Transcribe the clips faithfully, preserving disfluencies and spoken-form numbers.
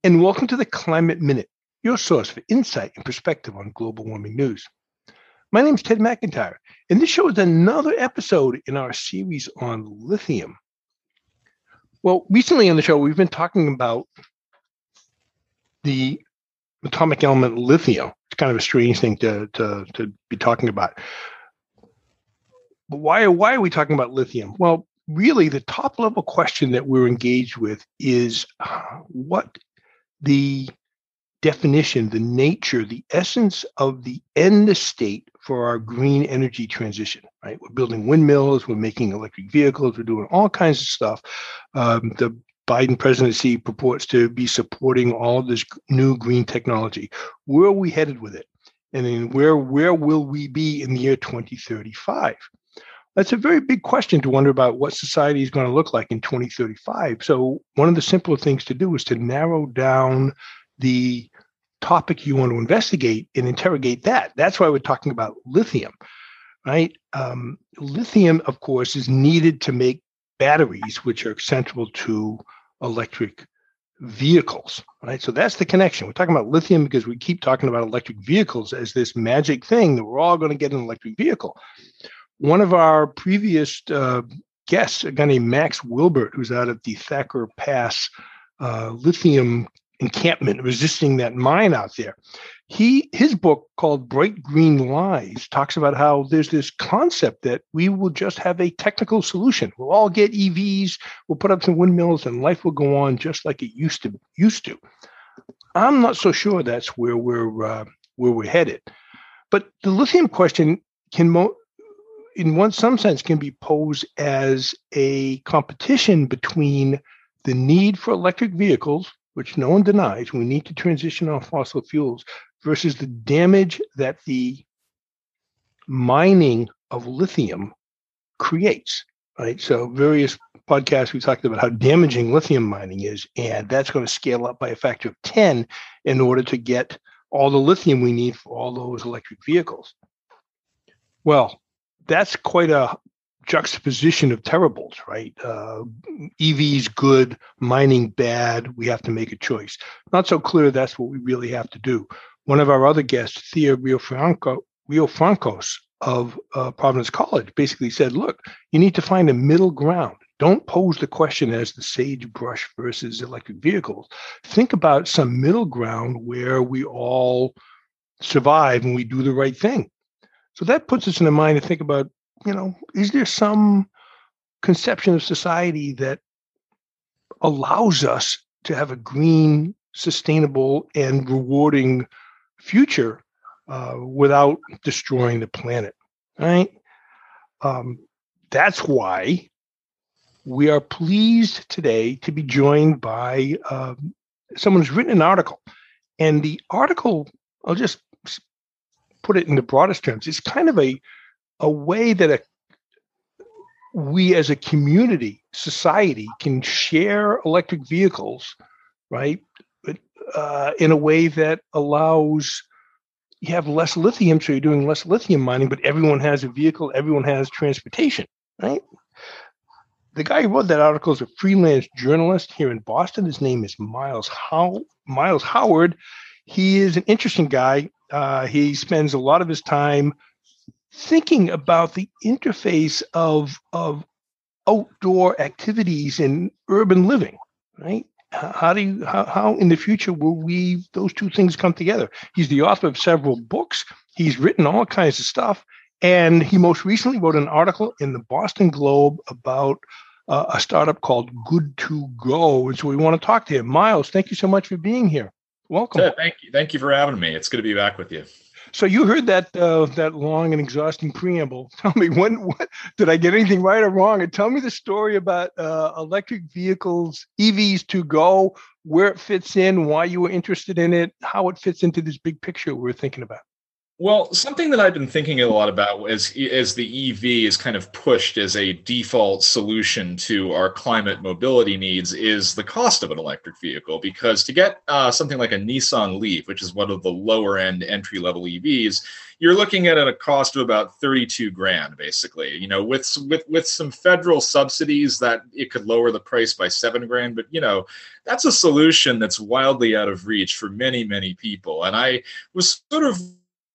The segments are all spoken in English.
and welcome to the Climate Minute, your source for insight and perspective on global warming news. My name is Ted McIntyre, and this show is another episode in our series on lithium. Well, recently on the show, we've been talking about the atomic element lithium. It's kind of a strange thing to, to, to be talking about. But why, why are we talking about lithium? Well, really, the top level question that we're engaged with is uh, what the definition, the nature, the essence of the end state for our green energy transition, right? We're building windmills, we're making electric vehicles, we're doing all kinds of stuff. Um, the Biden presidency purports to be supporting all of this new green technology. Where are we headed with it? And then where, where will we be in the year twenty thirty-five? That's a very big question to wonder about what society is going to look like in twenty thirty-five. So one of the simpler things to do is to narrow down the topic you want to investigate and interrogate that. That's why we're talking about lithium, right? Um, lithium, of course, is needed to make batteries, which are central to electric vehicles, right? So that's the connection. We're talking about lithium because we keep talking about electric vehicles as this magic thing that we're all going to get an electric vehicle. One of our previous uh, guests, a guy named Max Wilbert, who's out at the Thacker Pass uh, lithium encampment, resisting that mine out there. He his book called Bright Green Lies talks about how there's this concept that we will just have a technical solution. We'll all get E Vs, we'll put up some windmills, and life will go on just like it used to. Used to. I'm not so sure that's where we're uh, where we're headed. But the lithium question can mo- in one some sense can be posed as a competition between the need for electric vehicles, which no one denies, we need to transition off fossil fuels, versus the damage that the mining of lithium creates, right? So various podcasts, we talked about how damaging lithium mining is, and that's going to scale up by a factor of ten in order to get all the lithium we need for all those electric vehicles. Well, that's quite a juxtaposition of terribles, right? Uh, E Vs good, mining bad. We have to make a choice. Not so clear that's what we really have to do. One of our other guests, Thea Riofranco, Riofrancos of uh, Providence College, basically said, look, you need to find a middle ground. Don't pose the question as the sagebrush versus electric vehicles. Think about some middle ground where we all survive and we do the right thing. So that puts us in a mind to think about, you know, is there some conception of society that allows us to have a green, sustainable, and rewarding future uh, without destroying the planet, right? Um, that's why we are pleased today to be joined by uh, someone who's written an article. And the article, I'll just put it in the broadest terms, it's kind of a a way that a, we as a community, society, can share electric vehicles, right, uh, in a way that allows you have less lithium, so you're doing less lithium mining, but everyone has a vehicle, everyone has transportation, right? The guy who wrote that article is a freelance journalist here in Boston. His name is Miles How Miles Howard. He is an interesting guy. Uh, he spends a lot of his time thinking about the interface of, of outdoor activities in urban living, right? How do you, how, how in the future will we, those two things come together? He's the author of several books. He's written all kinds of stuff. And he most recently wrote an article in the Boston Globe about uh, a startup called Good to Go. And so we want to talk to him. Miles, thank you so much for being here. Welcome. Yeah, thank you. Thank you for having me. It's good to be back with you. So you heard that uh, that long and exhausting preamble. Tell me, when what, did I get anything right or wrong? And tell me the story about uh, electric vehicles, E Vs to go, where it fits in, why you were interested in it, how it fits into this big picture we're thinking about. Well, something that I've been thinking a lot about as as the E V is kind of pushed as a default solution to our climate mobility needs is the cost of an electric vehicle. Because to get uh, something like a Nissan Leaf, which is one of the lower end entry level E Vs, you're looking at a cost of about thirty-two grand, basically. You know, with with with some federal subsidies, that it could lower the price by seven grand. But you know, that's a solution that's wildly out of reach for many many people. And I was sort of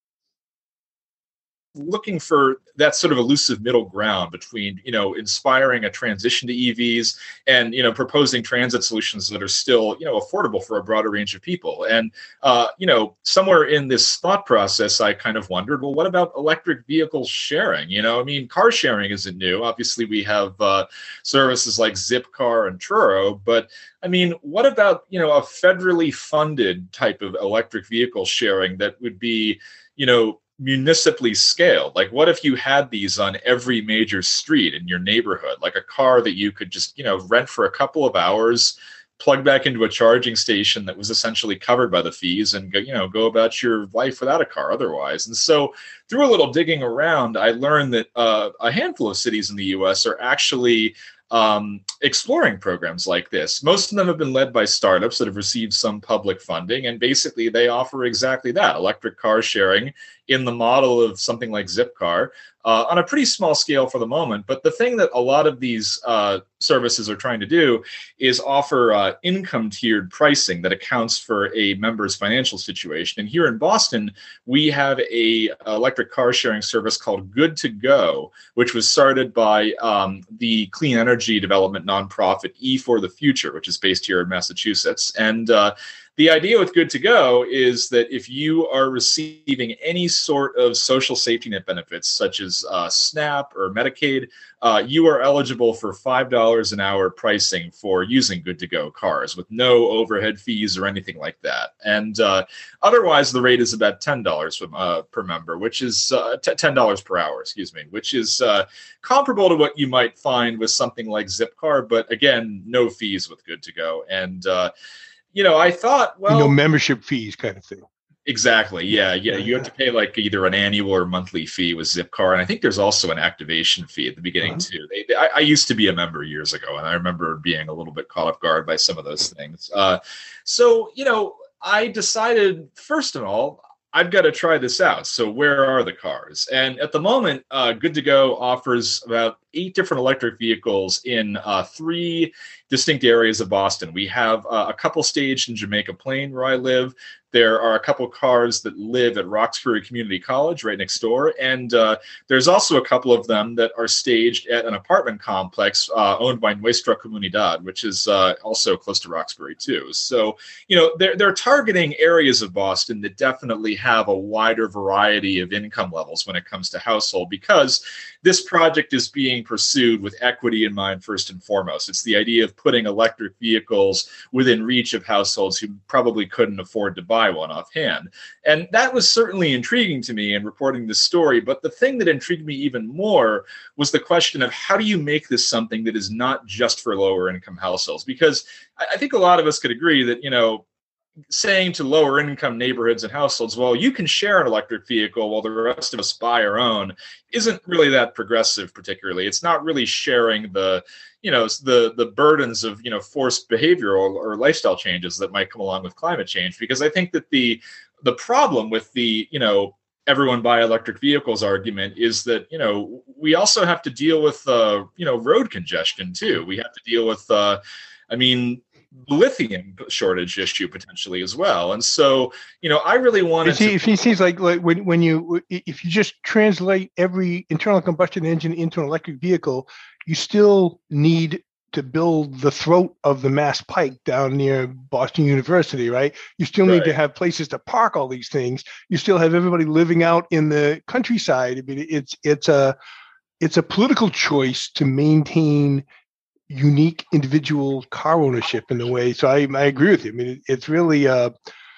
looking for that sort of elusive middle ground between, you know, inspiring a transition to E Vs and, you know, proposing transit solutions that are still, you know, affordable for a broader range of people. And, uh, you know, somewhere in this thought process, I kind of wondered, well, what about electric vehicle sharing? You know, I mean, car sharing isn't new. Obviously, we have uh, services like Zipcar and Truro, but I mean, what about, you know, a federally funded type of electric vehicle sharing that would be, you know, municipally scaled? Like, what if you had these on every major street in your neighborhood, like a car that you could just, you know, rent for a couple of hours, plug back into a charging station that was essentially covered by the fees, and go, you know, go about your life without a car otherwise. And so through a little digging around, I learned that uh, a handful of cities in the U S are actually um, exploring programs like this. Most of them have been led by startups that have received some public funding, and basically they offer exactly that, electric car sharing in the model of something like Zipcar, uh, on a pretty small scale for the moment. But the thing that a lot of these uh, services are trying to do is offer uh, income tiered pricing that accounts for a member's financial situation. And here in Boston, we have a electric car sharing service called Good to Go, which was started by um, the clean energy development nonprofit E for the Future, which is based here in Massachusetts. And uh, the idea with Good to Go is that if you are receiving any sort of social safety net benefits, such as uh, SNAP or Medicaid, uh, you are eligible for five dollars an hour pricing for using Good to Go cars with no overhead fees or anything like that. And uh, otherwise, the rate is about ten dollars from, uh, per member, which is uh, t- ten dollars per hour, excuse me, which is uh, comparable to what you might find with something like Zipcar, but again, no fees with Good to Go. And uh, you know, I thought, well, no membership fees kind of thing. Exactly. Yeah. Yeah. You have to pay like either an annual or monthly fee with Zipcar. And I think there's also an activation fee at the beginning, uh-huh. too. They, they, I, I used to be a member years ago, and I remember being a little bit caught off guard by some of those things. Uh, so, you know, I decided, first of all, I've got to try this out. So where are the cars? And at the moment, uh, Good to Go offers about eight different electric vehicles in uh, three distinct areas of Boston. We have uh, a couple staged in Jamaica Plain, where I live. There are a couple cars that live at Roxbury Community College right next door. And uh, there's also a couple of them that are staged at an apartment complex uh, owned by Nuestra Comunidad, which is uh, also close to Roxbury too. So, you know, they're, they're targeting areas of Boston that definitely have a wider variety of income levels when it comes to household, because this project is being pursued with equity in mind first and foremost. It's the idea of putting electric vehicles within reach of households who probably couldn't afford to buy one offhand. And that was certainly intriguing to me in reporting this story. But the thing that intrigued me even more was the question of, how do you make this something that is not just for lower income households? Because I think a lot of us could agree that, you know, saying to lower income neighborhoods and households, well, you can share an electric vehicle while the rest of us buy our own, isn't really that progressive particularly. It's not really sharing the, you know, the the burdens of, you know, forced behavioral or lifestyle changes that might come along with climate change. Because I think that the the problem with the, you know, everyone buy electric vehicles argument is that, you know, we also have to deal with, uh, you know, road congestion too. We have to deal with, uh, I mean, lithium shortage issue potentially as well. And so, you know, I really wanted to. It seems like, like when, when you, if you just translate every internal combustion engine into an electric vehicle, you still need to build the throat of the Mass Pike down near Boston University, right? You still need right. to have places to park all these things. You still have everybody living out in the countryside. I mean, it's, it's a, it's a political choice to maintain unique individual car ownership in a way. So I, I agree with you. I mean, it, it's really uh,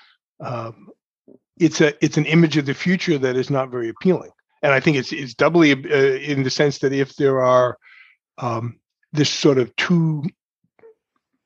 um, it's a it's an image of the future that is not very appealing. And I think it's it's doubly uh, in the sense that if there are um, this sort of two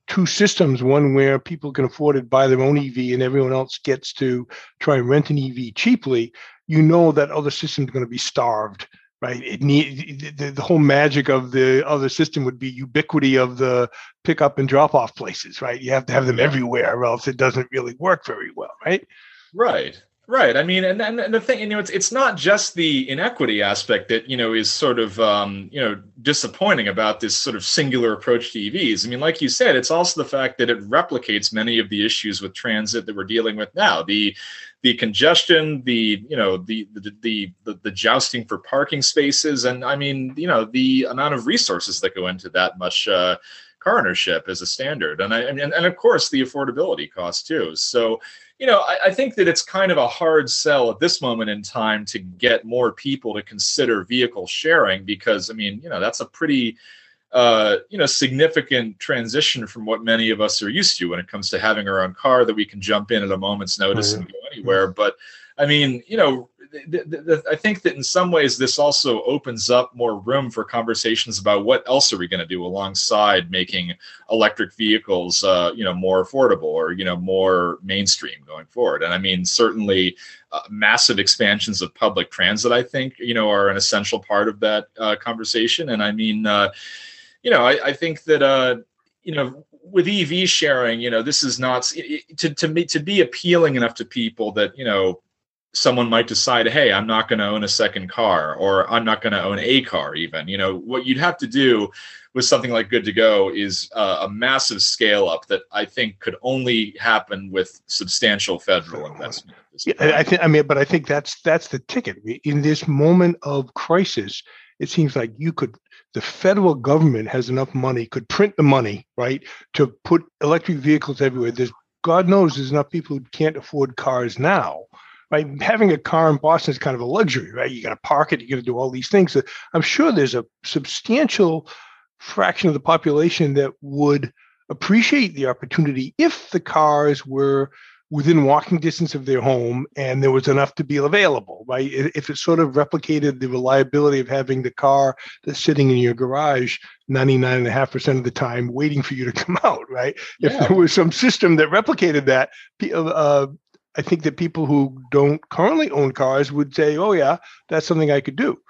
two systems, one where people can afford it, buy their own E V, and everyone else gets to try and rent an E V cheaply, you know that other system is going to be starved, right? It need the, the whole magic of the other system would be ubiquity of the pickup and drop off places, right? You have to have them everywhere, or else it doesn't really work very well, right? Right. Right. I mean, and, and and the thing, you know, it's it's not just the inequity aspect that, you know, is sort of, um, you know, disappointing about this sort of singular approach to E Vs. I mean, like you said, it's also the fact that it replicates many of the issues with transit that we're dealing with now. The the congestion, the, you know, the the the the, the jousting for parking spaces, and I mean, you know, the amount of resources that go into that much uh, car ownership as a standard, and I and, and of course the affordability cost too. So, you know, I, I think that it's kind of a hard sell at this moment in time to get more people to consider vehicle sharing, because, I mean, you know, that's a pretty, uh, you know, significant transition from what many of us are used to when it comes to having our own car that we can jump in at a moment's notice oh, yeah. and go anywhere. But, I mean, you know, th- th- th- I think that in some ways this also opens up more room for conversations about what else are we going to do alongside making electric vehicles, uh, you know, more affordable or, you know, more mainstream going forward. And I mean, certainly uh, massive expansions of public transit, I think, you know, are an essential part of that uh, conversation. And I mean, uh, you know, I, I think that, uh, you know, with E V sharing, you know, this is not it, to to me to be appealing enough to people that, you know, someone might decide, hey, I'm not going to own a second car, or I'm not going to own a car even. You know, what you'd have to do with something like Good to Go is uh, a massive scale up that I think could only happen with substantial federal investment. Yeah, I think, I mean, but I think that's that's the ticket. In this moment of crisis, it seems like you could, the federal government has enough money, could print the money, right, to put electric vehicles everywhere. There's, God knows, there's enough people who can't afford cars now. Right, having a car in Boston is kind of a luxury, right? You got to park it, you got to do all these things. So I'm sure there's a substantial fraction of the population that would appreciate the opportunity if the cars were within walking distance of their home and there was enough to be available, right? If it sort of replicated the reliability of having the car that's sitting in your garage ninety-nine and a half percent of the time waiting for you to come out, right? Yeah. If there was some system that replicated that, uh, I think that people who don't currently own cars would say, oh, yeah, that's something I could do.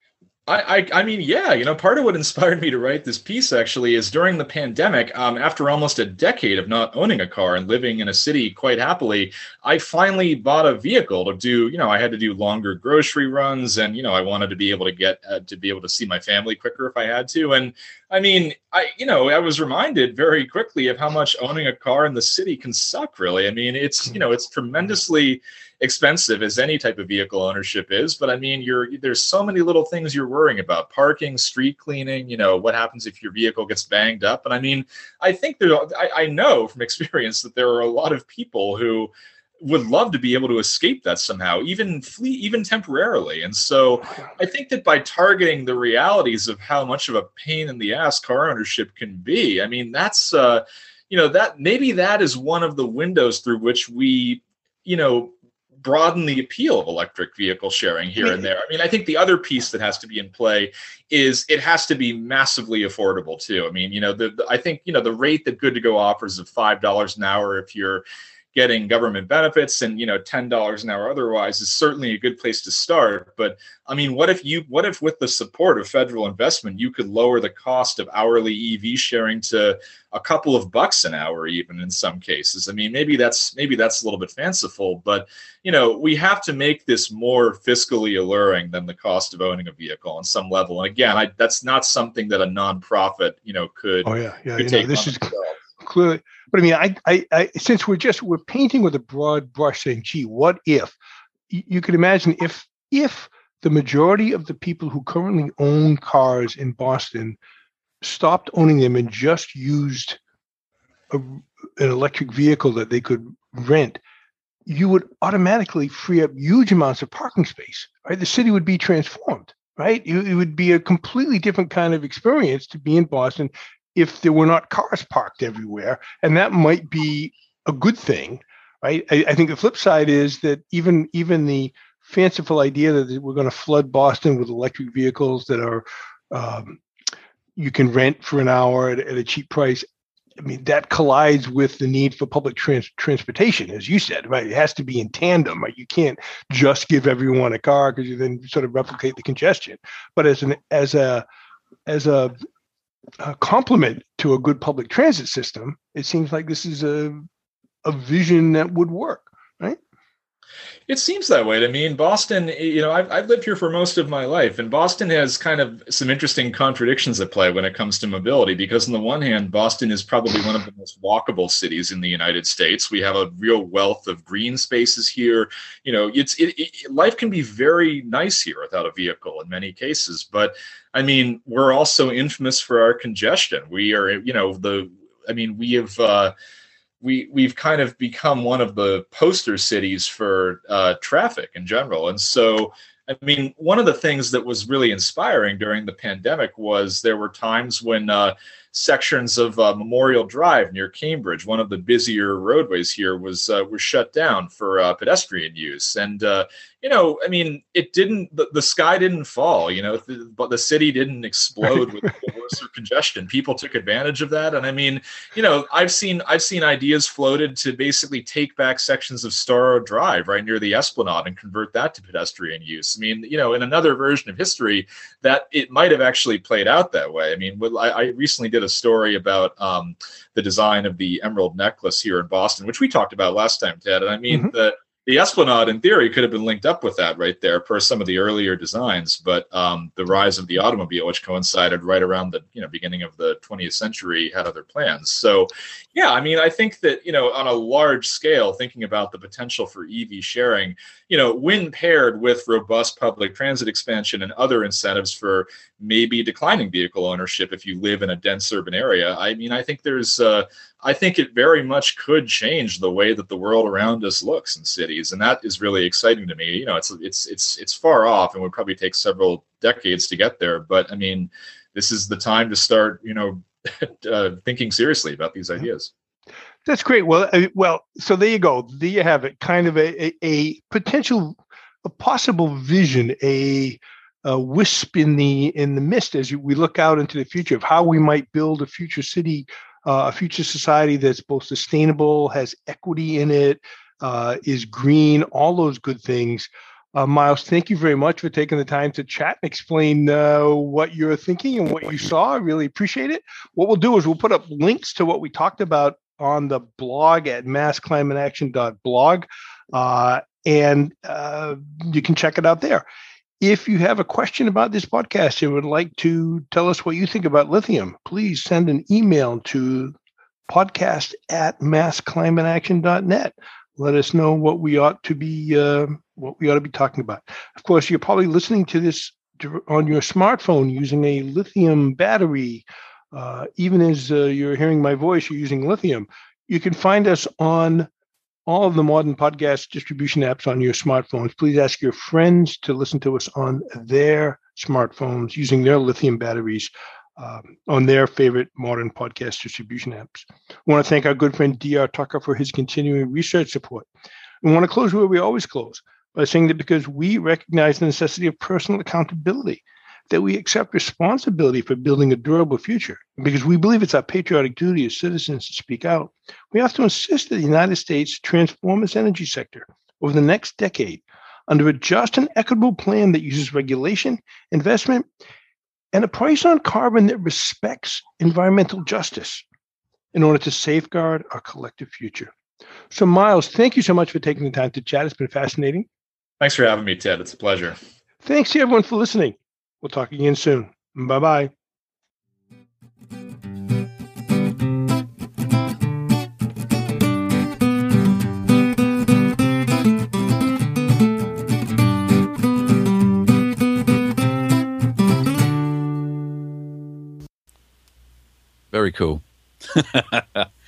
I, I, I mean, yeah, you know, part of what inspired me to write this piece actually is during the pandemic, um, after almost a decade of not owning a car and living in a city quite happily, I finally bought a vehicle to do, you know, I had to do longer grocery runs, and, you know, I wanted to be able to get uh, to be able to see my family quicker if I had to. And I mean, I, you know, I was reminded very quickly of how much owning a car in the city can suck, really. I mean, it's, you know, it's tremendously expensive as any type of vehicle ownership is, but I mean, you're there's so many little things you're worrying about: parking, street cleaning, you know, what happens if your vehicle gets banged up. And I mean, I think there, I, I know from experience that there are a lot of people who would love to be able to escape that somehow, even flee, even temporarily. And so I think that by targeting the realities of how much of a pain in the ass car ownership can be, I mean, that's, uh, you know, that maybe that is one of the windows through which we, you know, broaden the appeal of electric vehicle sharing here I mean, and there. I mean, I think the other piece that has to be in play is it has to be massively affordable too. I mean, you know, the, the I think, you know, the rate that Good to Go offers of five dollars an hour if you're getting government benefits and, you know, ten dollars an hour otherwise is certainly a good place to start. But I mean, what if you, what if with the support of federal investment, you could lower the cost of hourly E V sharing to a couple of bucks an hour, even in some cases? I mean, maybe that's, maybe that's a little bit fanciful, but, you know, we have to make this more fiscally alluring than the cost of owning a vehicle on some level. And again, I, that's not something that a nonprofit, you know, could, oh, yeah, yeah, could you take know, this is itself. Clearly. But I mean, I, I, I, since we're just, we're painting with a broad brush saying, gee, what if? You could imagine if, if the majority of the people who currently own cars in Boston stopped owning them and just used a, an electric vehicle that they could rent, you would automatically free up huge amounts of parking space, right? The city would be transformed, right? It, it would be a completely different kind of experience to be in Boston if there were not cars parked everywhere. And that might be a good thing, right? I, I think the flip side is that even, even the fanciful idea that we're going to flood Boston with electric vehicles that are, um, you can rent for an hour at, at a cheap price, I mean, that collides with the need for public trans- transportation, as you said, right? It has to be in tandem, right? You can't just give everyone a car because you then sort of replicate the congestion. But as an as a as a, a complement to a good public transit system, it seems like this is a a vision that would work, right? It seems that way to me. In Boston, you know, I've, I've lived here for most of my life, and Boston has kind of some interesting contradictions at play when it comes to mobility, because on the one hand, Boston is probably one of the most walkable cities in the United States. We have a real wealth of green spaces here. You know, it's it, it, life can be very nice here without a vehicle in many cases. But I mean, we're also infamous for our congestion. We are, you know, the, I mean, we have, uh, we we've kind of become one of the poster cities for uh, traffic in general. And so, I mean, one of the things that was really inspiring during the pandemic was there were times when uh, sections of uh, Memorial Drive near Cambridge, one of the busier roadways here, was uh, was shut down for uh, pedestrian use. And uh, you know, I mean, it didn't. The, the sky didn't fall. You know, the, but the city didn't explode with worse congestion. People took advantage of that. And I mean, you know, I've seen I've seen ideas floated to basically take back sections of Storrow Drive right near the Esplanade and convert that to pedestrian use. I mean, you know, in another version of history, that it might have actually played out that way. I mean, I, I recently did a story about um, the design of the Emerald Necklace here in Boston, which we talked about last time, Ted. And I mean, mm-hmm. the The Esplanade, in theory, could have been linked up with that right there per some of the earlier designs. But um, the rise of the automobile, which coincided right around the you know beginning of the twentieth century, had other plans. So, yeah, I mean, I think that, you know, on a large scale, thinking about the potential for E V sharing, you know, when paired with robust public transit expansion and other incentives for maybe declining vehicle ownership if you live in a dense urban area, I mean, I think there's uh, I think it very much could change the way that the world around us looks in cities, and that is really exciting to me. You know, it's it's it's it's far off, and would probably take several decades to get there. But I mean, this is the time to start, you know, uh, thinking seriously about these ideas. That's great. Well, uh, well, so there you go. There you have it. Kind of a a, a potential, a possible vision, a. a wisp in the in the mist as we look out into the future of how we might build a future city. Uh, a future society that's both sustainable, has equity in it, uh, is green, all those good things. Uh, Miles, thank you very much for taking the time to chat and explain uh, what you're thinking and what you saw. I really appreciate it. What we'll do is we'll put up links to what we talked about on the blog at mass climate action dot blog, uh, and uh, you can check it out there. If you have a question about this podcast and would like to tell us what you think about lithium, please send an email to podcast at mass climate action dot net. Let us know what we ought to be uh, what we ought to be talking about. Of course, you're probably listening to this on your smartphone using a lithium battery. Uh, even as uh, you're hearing my voice, you're using lithium. You can find us on all of the modern podcast distribution apps on your smartphones. Please ask your friends to listen to us on their smartphones using their lithium batteries um, on their favorite modern podcast distribution apps. I want to thank our good friend D R Tucker for his continuing research support. We want to close where we always close, by saying that because we recognize the necessity of personal accountability, that we accept responsibility for building a durable future, because we believe it's our patriotic duty as citizens to speak out, we have to insist that the United States transform its energy sector over the next decade under a just and equitable plan that uses regulation, investment, and a price on carbon that respects environmental justice in order to safeguard our collective future. So, Miles, thank you so much for taking the time to chat. It's been fascinating. Thanks for having me, Ted. It's a pleasure. Thanks to everyone for listening. We'll talk again soon. Bye-bye. Very cool.